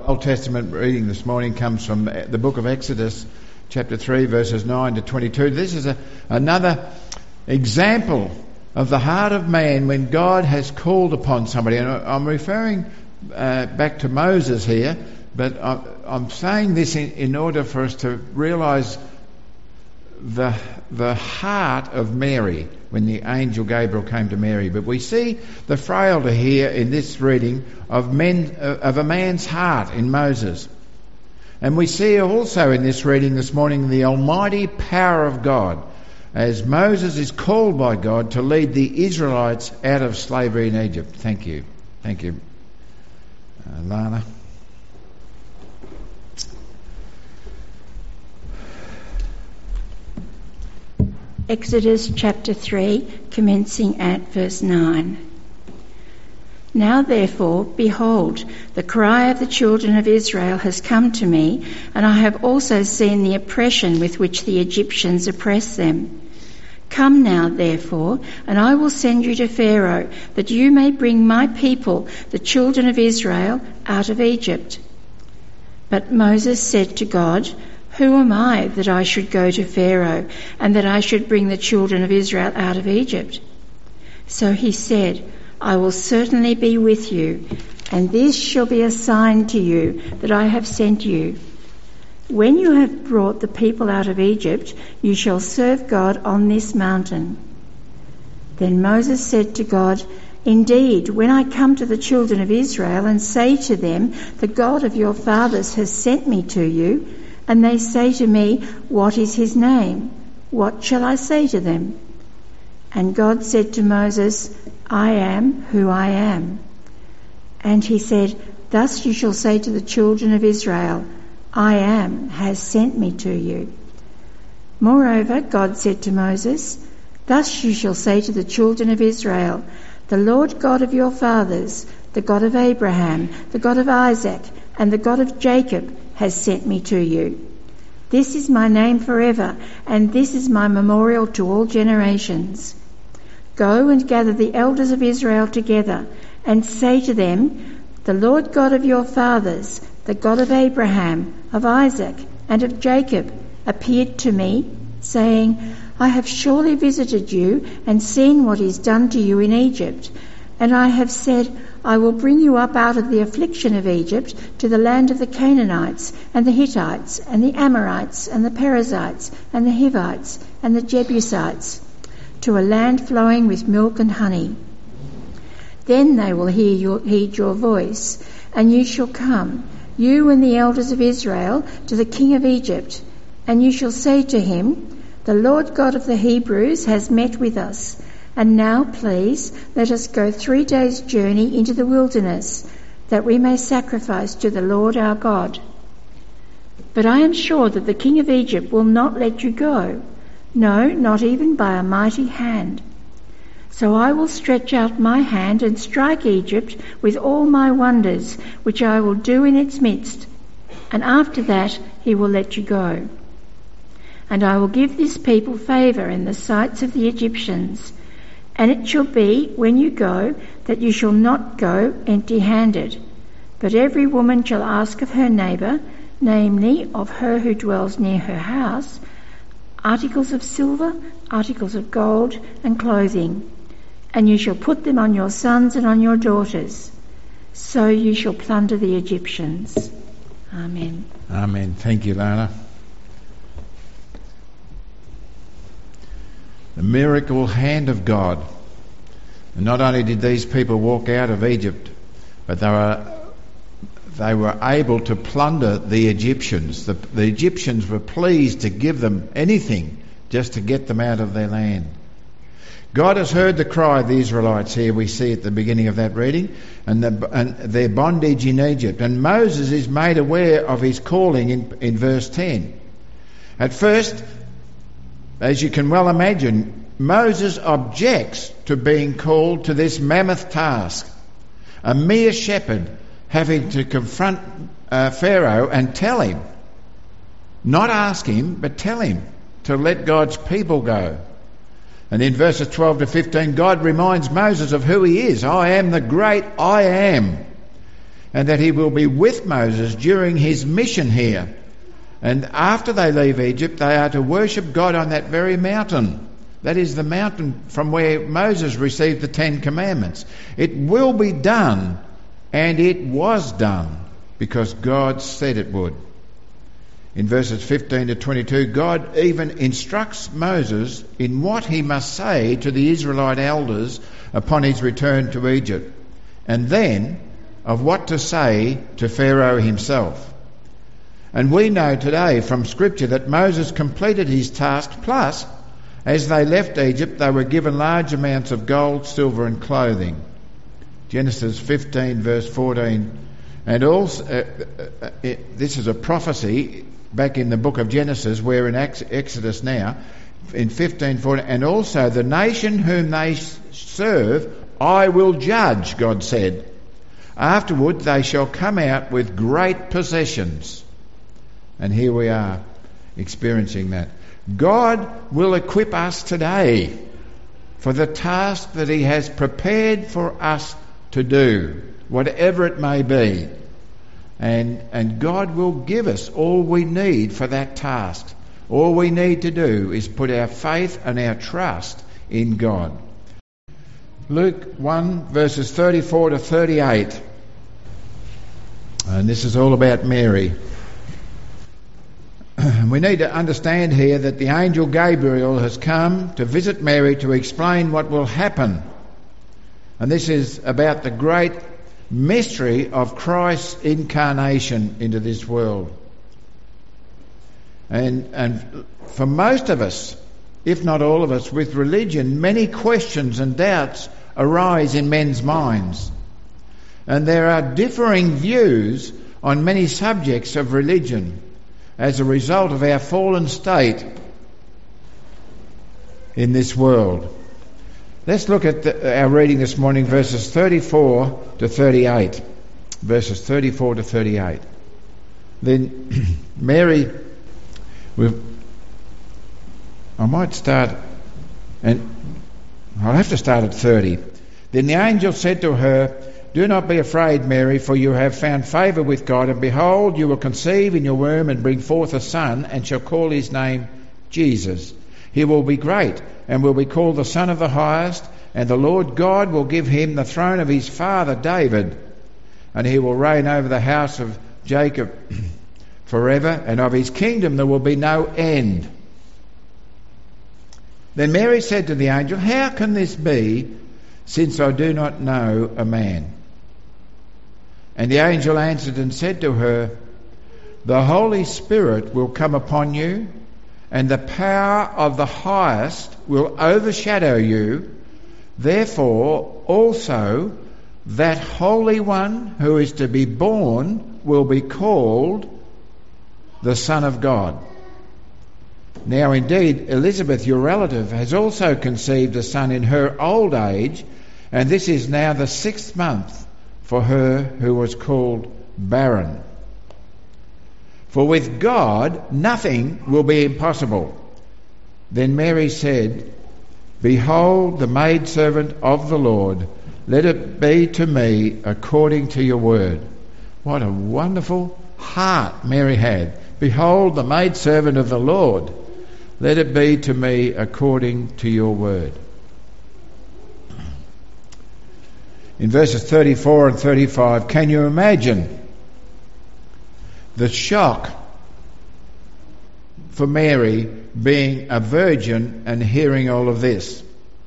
Old Testament reading this morning comes from the book of Exodus, chapter 3, verses 9 to 22. This is another example of the heart of man when God has called upon somebody. And I'm referring back to Moses here, but I'm saying this in order for us to realise the heart of Mary when the angel Gabriel came to Mary. But we see the frailty here in this reading of a man's heart in Moses. And we see also in this reading this morning the almighty power of God as Moses is called by God to lead the Israelites out of slavery in Egypt. Thank you. Thank you, Lana. Exodus chapter 3, commencing at verse 9. Now therefore, behold, the cry of the children of Israel has come to me, and I have also seen the oppression with which the Egyptians oppress them. Come now, therefore, and I will send you to Pharaoh, that you may bring my people, the children of Israel, out of Egypt. But Moses said to God, Who am I that I should go to Pharaoh, and that I should bring the children of Israel out of Egypt? So he said, I will certainly be with you, and this shall be a sign to you that I have sent you. When you have brought the people out of Egypt, you shall serve God on this mountain. Then Moses said to God, Indeed, when I come to the children of Israel and say to them, The God of your fathers has sent me to you, and they say to me, What is his name? What shall I say to them? And God said to Moses, I am who I am. And he said, Thus you shall say to the children of Israel, I am has sent me to you. Moreover, God said to Moses, Thus you shall say to the children of Israel, The Lord God of your fathers, the God of Abraham, the God of Isaac, and the God of Jacob has sent me to you. This is my name forever, and this is my memorial to all generations. Go and gather the elders of Israel together, and say to them, The Lord God of your fathers, the God of Abraham, of Isaac, and of Jacob, appeared to me, saying, I have surely visited you and seen what is done to you in Egypt, and I have said, I will bring you up out of the affliction of Egypt to the land of the Canaanites and the Hittites and the Amorites and the Perizzites and the Hivites and the Jebusites, to a land flowing with milk and honey. Then they will heed your voice, and you shall come, you and the elders of Israel, to the king of Egypt, and you shall say to him, The Lord God of the Hebrews has met with us. And now, please, let us go 3 days' journey into the wilderness, that we may sacrifice to the Lord our God. But I am sure that the king of Egypt will not let you go, no, not even by a mighty hand. So I will stretch out my hand and strike Egypt with all my wonders, which I will do in its midst, and after that he will let you go. And I will give this people favour in the sights of the Egyptians. And it shall be, when you go, that you shall not go empty-handed, but every woman shall ask of her neighbour, namely of her who dwells near her house, articles of silver, articles of gold, and clothing, and you shall put them on your sons and on your daughters. So you shall plunder the Egyptians. Amen. Amen. Thank you, Lana. The miracle hand of God. And not only did these people walk out of Egypt, but they were able to plunder the Egyptians. The Egyptians were pleased to give them anything just to get them out of their land. God has heard the cry of the Israelites here, we see at the beginning of that reading, and their bondage in Egypt. And Moses is made aware of his calling in verse 10. At first, as you can well imagine, Moses objects to being called to this mammoth task. A mere shepherd having to confront Pharaoh and tell him, not ask him, but tell him to let God's people go. And in verses 12 to 15, God reminds Moses of who he is. I am the great I am. and that he will be with Moses during his mission here. And after they leave Egypt, they are to worship God on that very mountain. That is the mountain from where Moses received the 10 Commandments. It will be done, and it was done, because God said it would. In verses 15 to 22, God even instructs Moses in what he must say to the Israelite elders upon his return to Egypt, and then of what to say to Pharaoh himself. And we know today from Scripture that Moses completed his task, plus, as they left Egypt, they were given large amounts of gold, silver and clothing. Genesis 15 verse 14. And also, this is a prophecy back in the book of Genesis, we're in Exodus now, in 15:14. And also the nation whom they serve I will judge, God said. Afterward they shall come out with great possessions. And here we are experiencing that. God will equip us today for the task that he has prepared for us to do, whatever it may be. And God will give us all we need for that task. All we need to do is put our faith and our trust in God. Luke 1 verses 34 to 38. And this is all about Mary. We need to understand here that the angel Gabriel has come to visit Mary to explain what will happen. And this is about the great mystery of Christ's incarnation into this world. And for most of us, if not all of us, with religion, many questions and doubts arise in men's minds. And there are differing views on many subjects of religion as a result of our fallen state in this world. Let's look at our reading this morning, verses 34 to 38. Verses 34 to 38. Then Mary, I might start, and I'll have to start at 30. Then the angel said to her, "Do not be afraid, Mary, for you have found favour with God, and behold, you will conceive in your womb and bring forth a son, and shall call his name Jesus. He will be great, and will be called the Son of the Highest, and the Lord God will give him the throne of his father David, and he will reign over the house of Jacob forever, and of his kingdom there will be no end." Then Mary said to the angel, "How can this be, since I do not know a man?" And the angel answered and said to her, "The Holy Spirit will come upon you, and the power of the Highest will overshadow you. Therefore also that Holy One who is to be born will be called the Son of God. Now indeed Elizabeth, your relative, has also conceived a son in her old age, and this is now the 6th month for her who was called barren. For with God nothing will be impossible." Then Mary said, "Behold the maidservant of the Lord, let it be to me according to your word." What a wonderful heart Mary had. "Behold the maidservant of the Lord, let it be to me according to your word." In verses 34 and 35, can you imagine the shock for Mary being a virgin and hearing all of this?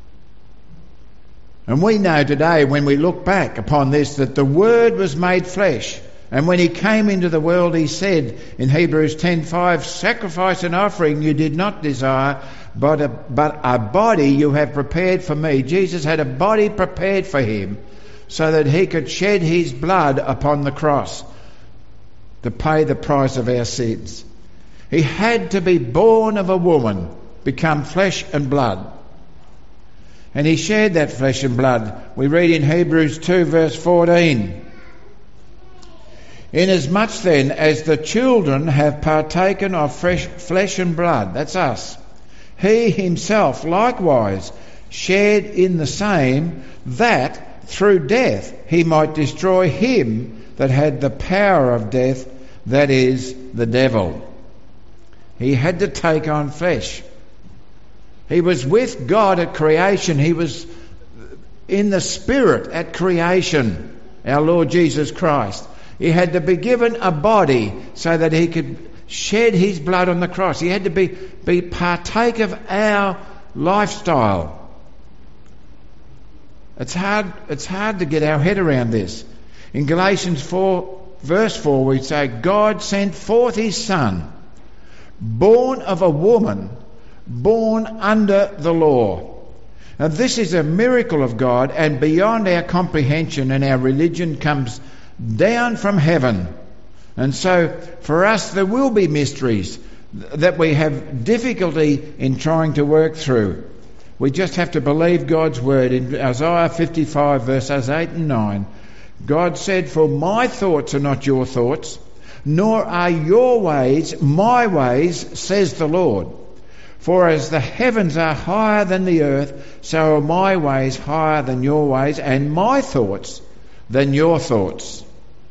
And we know today, when we look back upon this, that the Word was made flesh. And when he came into the world, he said in Hebrews 10:5, "Sacrifice and offering you did not desire, but a body you have prepared for me." Jesus had a body prepared for him so that he could shed his blood upon the cross to pay the price of our sins. He had to be born of a woman, become flesh and blood. And he shared that flesh and blood. We read in Hebrews 2 verse 14, "Inasmuch then as the children have partaken of flesh and blood," that's us, "he himself likewise shared in the same, that through death he might destroy him that had the power of death, that is, the devil. He had to take on flesh. He was with God at creation. He was in the Spirit at creation, our Lord Jesus Christ. He had to be given a body so that he could shed his blood on the cross. He had to be partake of our lifestyle. It's hard to get our head around this. In Galatians 4, verse 4, we say, God sent forth his Son, born of a woman, born under the law. Now this is a miracle of God and beyond our comprehension, and our religion comes down from heaven. And so for us there will be mysteries that we have difficulty in trying to work through. We just have to believe God's word. In Isaiah 55 verses 8 and 9, God said, for my thoughts are not your thoughts, nor are your ways my ways, says the Lord. For as the heavens are higher than the earth, so are my ways higher than your ways, and my thoughts than your thoughts.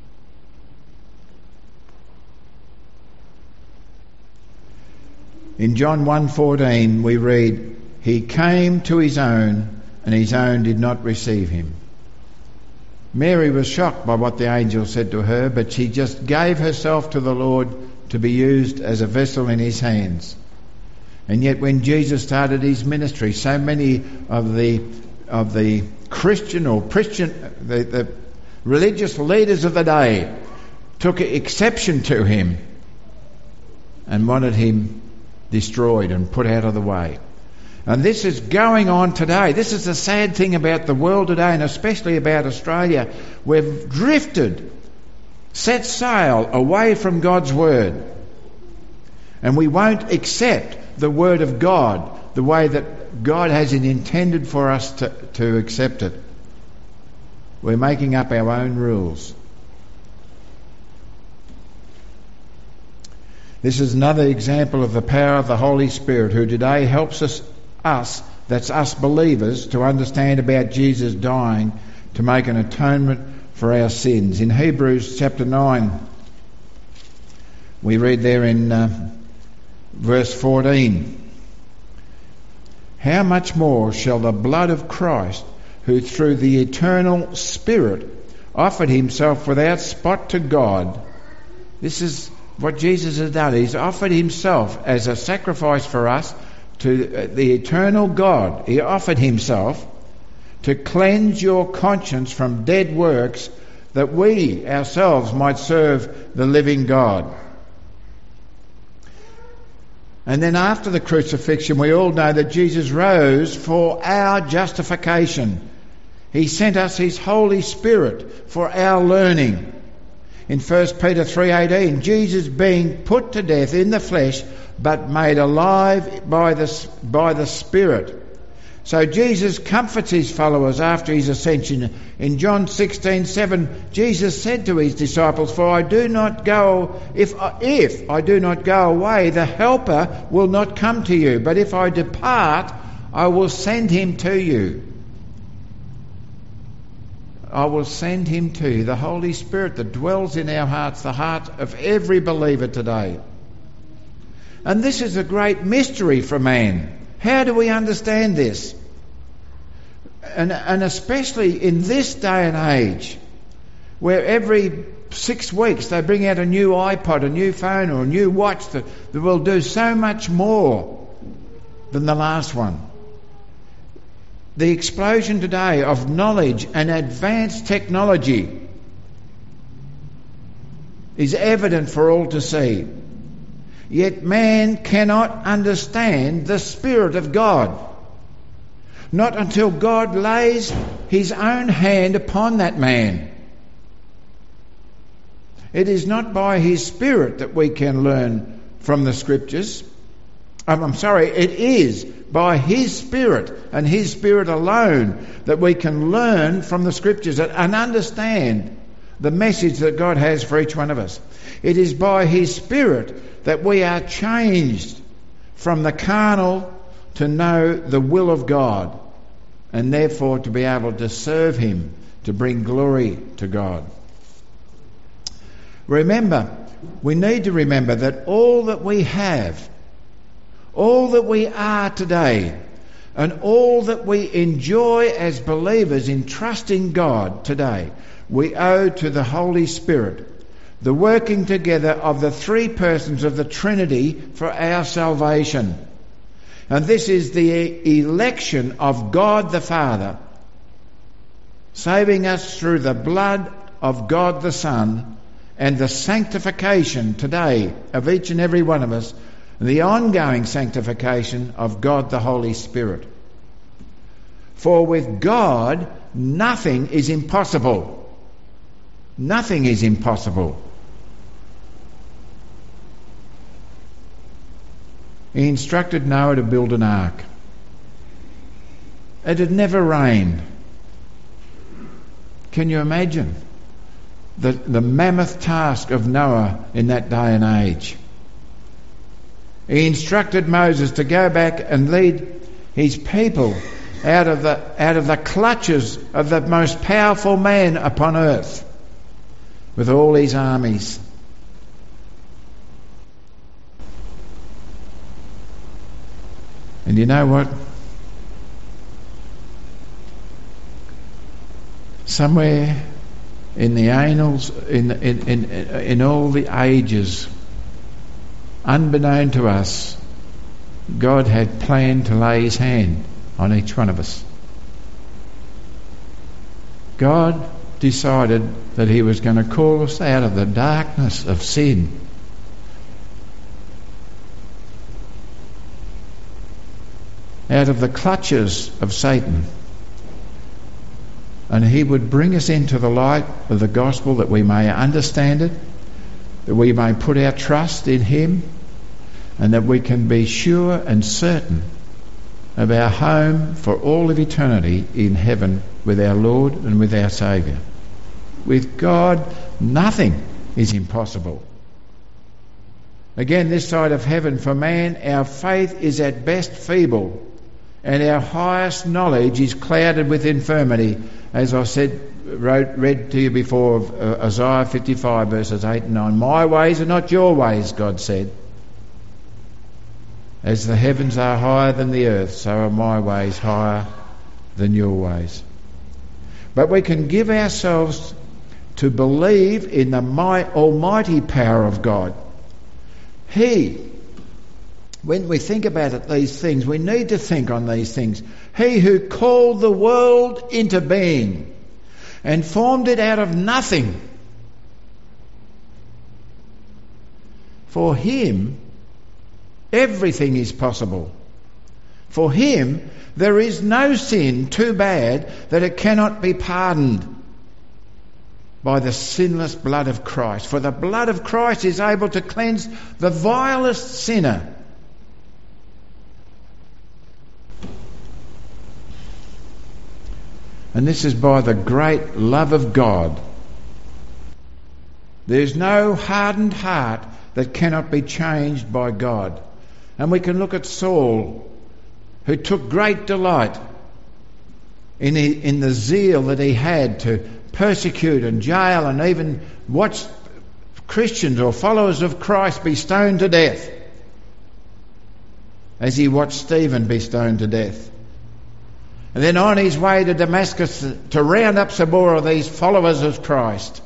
In John 1:14 we read, he came to his own, and his own did not receive him. Mary was shocked by what the angel said to her, but she just gave herself to the Lord to be used as a vessel in his hands. And yet when Jesus started his ministry, so many of the Christian or the religious leaders of the day took exception to him and wanted him destroyed and put out of the way. And this is going on today. This is the sad thing about the world today, and especially about Australia. We've drifted, set sail away from God's word. And we won't accept the word of God the way that God has it intended for us to accept it. We're making up our own rules. This is another example of the power of the Holy Spirit, who today helps us, that's us believers, to understand about Jesus dying to make an atonement for our sins. In Hebrews chapter 9, we read there in verse 14, how much more shall the blood of Christ, who through the eternal Spirit offered himself without spot to God. This is what Jesus has done. He's offered himself as a sacrifice for us to the eternal God. He offered himself to cleanse your conscience from dead works, that we ourselves might serve the living God. And then after the crucifixion, we all know that Jesus rose for our justification. He sent us his Holy Spirit for our learning. In 1 Peter 3:18, Jesus being put to death in the flesh, but made alive by the Spirit. So Jesus comforts his followers after his ascension. In John 16:7, Jesus said to his disciples, for I do not go, if I do not go away, the Helper will not come to you. But if I depart, I will send him to you. I will send him to you, the Holy Spirit that dwells in our hearts, the heart of every believer today. And this is a great mystery for man. How do we understand this? And especially in this day and age, where every 6 weeks they bring out a new iPod, a new phone or a new watch that will do so much more than the last one. The explosion today of knowledge and advanced technology is evident for all to see. Yet man cannot understand the Spirit of God. Not until God lays his own hand upon that man. It is not by his Spirit that we can learn from the Scriptures. It is by his Spirit and his Spirit alone that we can learn from the Scriptures and understand the message that God has for each one of us. It is by his Spirit that we are changed from the carnal to know the will of God, and therefore to be able to serve him, to bring glory to God. We need to remember that all that we have, all that we are today, and all that we enjoy as believers in trusting God today, we owe to the Holy Spirit, the working together of the three persons of the Trinity for our salvation. And this is the election of God the Father, saving us through the blood of God the Son, and the sanctification today of each and every one of us, and the ongoing sanctification of God the Holy Spirit. For with God, nothing is impossible. Nothing is impossible. He instructed Noah to build an ark. It had never rained. Can you imagine the mammoth task of Noah in that day and age? He instructed Moses to go back and lead his people out of the clutches of the most powerful man upon earth with all his armies. And you know what? Somewhere in the annals, in all the ages, unbeknown to us, God had planned to lay his hand on each one of us. God decided that he was going to call us out of the darkness of sin, out of the clutches of Satan, and he would bring us into the light of the gospel, that we may understand it, that we may put our trust in him, and that we can be sure and certain of our home for all of eternity in heaven with our Lord and with our Saviour. With God, nothing is impossible. Again, this side of heaven, for man, our faith is at best feeble, and our highest knowledge is clouded with infirmity, as I read to you before of Isaiah 55 verses 8 and 9. My ways are not your ways, God said. As the heavens are higher than the earth, so are my ways higher than your ways. But we can give ourselves to believe in the almighty power of God. When we think about it, these things, we need to think on these things. He who called the world into being and formed it out of nothing. For him, everything is possible. For him, there is no sin too bad that it cannot be pardoned by the sinless blood of Christ. For the blood of Christ is able to cleanse the vilest sinner. And this is by the great love of God. There's no hardened heart that cannot be changed by God. And we can look at Saul, who took great delight in the zeal that he had to persecute and jail and even watch Christians or followers of Christ be stoned to death, as he watched Stephen be stoned to death. And then on his way to Damascus to round up some more of these followers of Christ,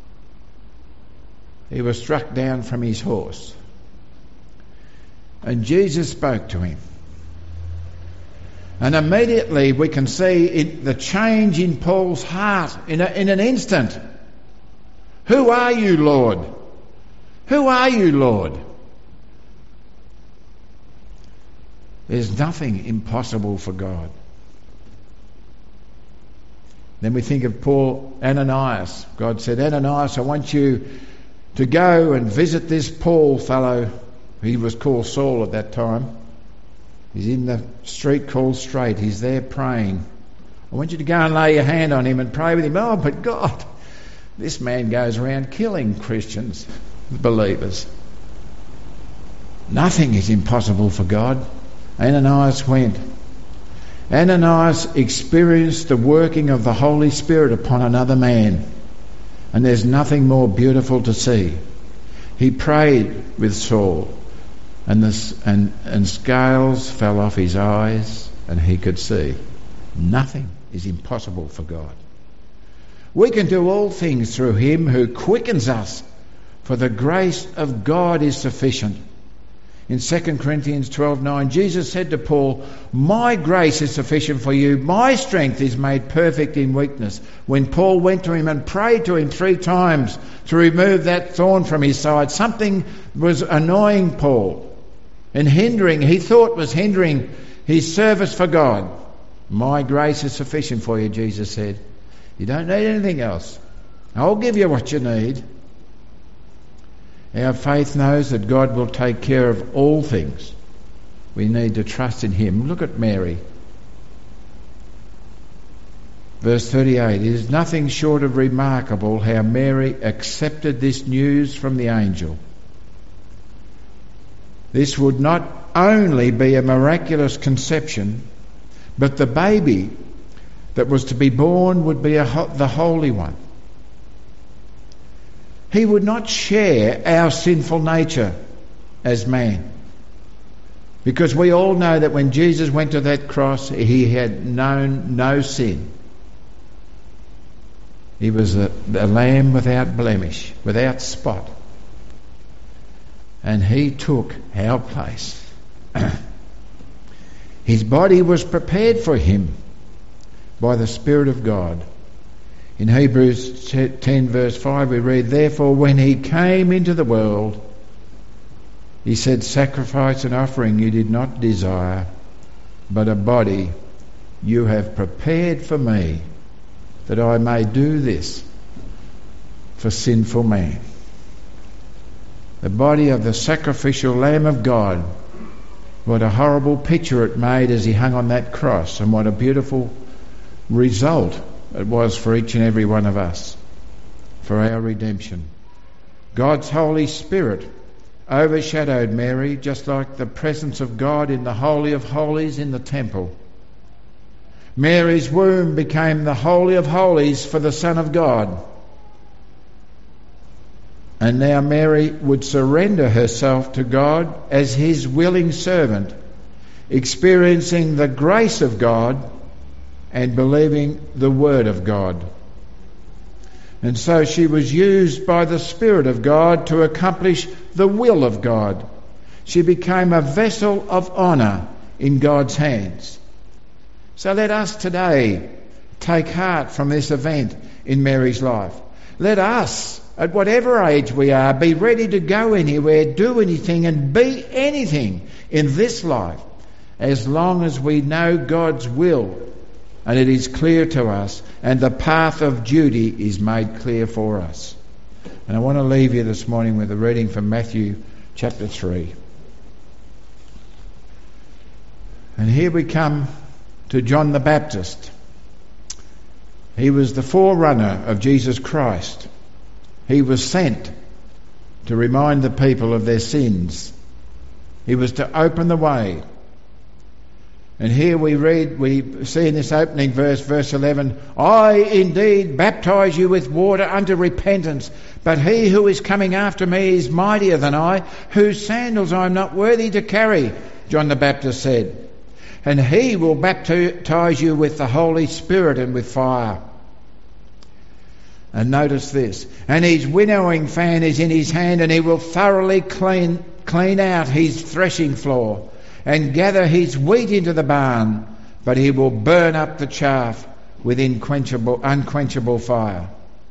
he was struck down from his horse. And Jesus spoke to him. And immediately we can see the change in Paul's heart in an instant. Who are you, Lord? Who are you, Lord? There's nothing impossible for God. Then we think of poor Ananias. God said, Ananias, I want you to go and visit this Paul fellow. He was called Saul at that time. He's in the street called Straight. He's there praying. I want you to go and lay your hand on him and pray with him. Oh, but God, this man goes around killing Christians, believers. Nothing is impossible for God. Ananias went. Ananias experienced the working of the Holy Spirit upon another man. and there's nothing more beautiful to see. He prayed with Saul, and scales fell off his eyes, and he could see. Nothing is impossible for God. We can do all things through him who quickens us, for the grace of God is sufficient. In 2 Corinthians 12:9, Jesus said to Paul, "My grace is sufficient for you. My strength is made perfect in weakness." When Paul went to him and prayed to him 3 times to remove that thorn from his side, something was annoying Paul and he thought was hindering his service for God. "My grace is sufficient for you," Jesus said. "You don't need anything else. I'll give you what you need." Our faith knows that God will take care of all things. We need to trust in him. Look at Mary. Verse 38, it is nothing short of remarkable how Mary accepted this news from the angel. This would not only be a miraculous conception, but the baby that was to be born would be the Holy One. He would not share our sinful nature as man. Because we all know that when Jesus went to that cross, he had known no sin. He was a lamb without blemish, without spot. And he took our place. His body was prepared for him by the Spirit of God. In Hebrews 10 verse 5 we read, "Therefore when he came into the world, he said, 'Sacrifice and offering you did not desire, but a body you have prepared for me, that I may do this for sinful man.'" The body of the sacrificial Lamb of God. What a horrible picture it made as he hung on that cross, and what a beautiful result it was for each and every one of us, for our redemption. God's Holy Spirit overshadowed Mary, just like the presence of God in the Holy of Holies in the temple. Mary's womb became the Holy of Holies for the Son of God. And now Mary would surrender herself to God as his willing servant, experiencing the grace of God and believing the Word of God. And so she was used by the Spirit of God to accomplish the will of God. She became a vessel of honour in God's hands. So let us today take heart from this event in Mary's life. Let us, at whatever age we are, be ready to go anywhere, do anything and be anything in this life, as long as we know God's will and it is clear to us, and the path of duty is made clear for us. And I want to leave you this morning with a reading from Matthew chapter 3. And here we come to John the Baptist. He was the forerunner of Jesus Christ. He was sent to remind the people of their sins. He was to open the way. And here we see in this opening verse 11, "I indeed baptize you with water unto repentance, but he who is coming after me is mightier than I, whose sandals I am not worthy to carry," John the Baptist said. "And he will baptize you with the Holy Spirit and with fire." And notice this, "And his winnowing fan is in his hand, and he will thoroughly clean out his threshing floor, and gather his wheat into the barn, but he will burn up the chaff with unquenchable fire."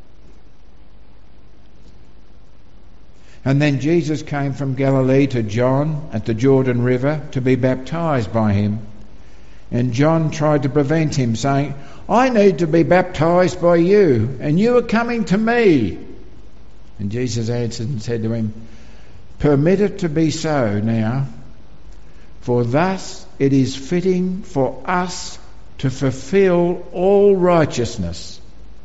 And then Jesus came from Galilee to John at the Jordan River to be baptized by him. And John tried to prevent him, saying, "I need to be baptized by you, and you are coming to me." And Jesus answered and said to him, "Permit it to be so now, for thus it is fitting for us to fulfill all righteousness."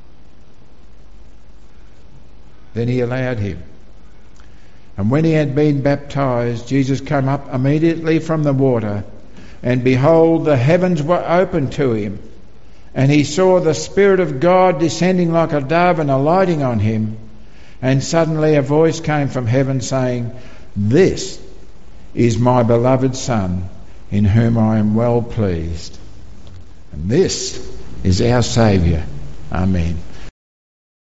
Then he allowed him. And when he had been baptized, Jesus came up immediately from the water, and behold, the heavens were opened to him, And he saw the Spirit of God descending like a dove and alighting on him. And suddenly a voice came from heaven saying, "This is my beloved Son, in whom I am well pleased." And this is our Saviour. Amen.